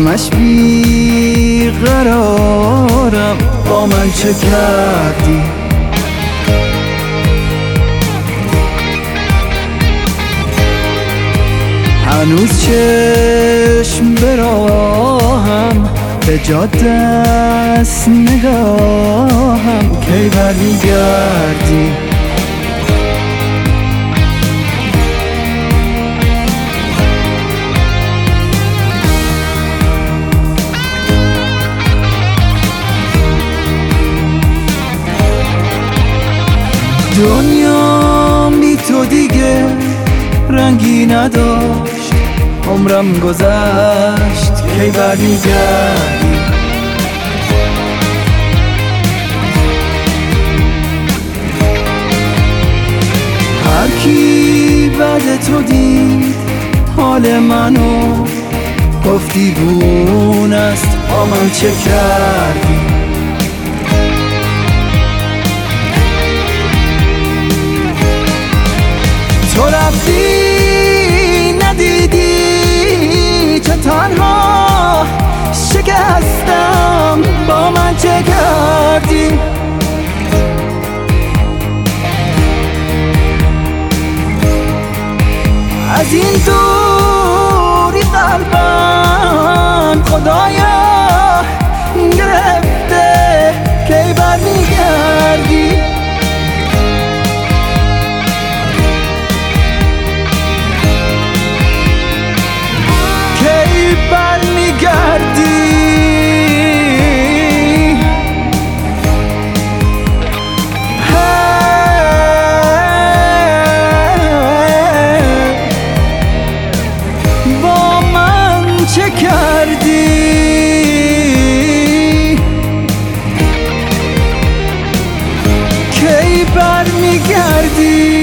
همش بی قرارم، با من چه کردی؟ هنوز چشم براهم، به جا دست نگاهم، کی برمیگردی؟ دنیا بی تو دیگه رنگی نداشت، عمرم گذشت، کی برمیگردی؟ هر کی بعد تو دید حال منو، گفتی بون است، با من چه کردی؟ تو رفتی ندیدی چه تنها شکستم، با من چه کردی؟ از این دوری قلبم خدایا گرفته، کی برمیگردی؟ چه کردی؟ کی برمیگردی؟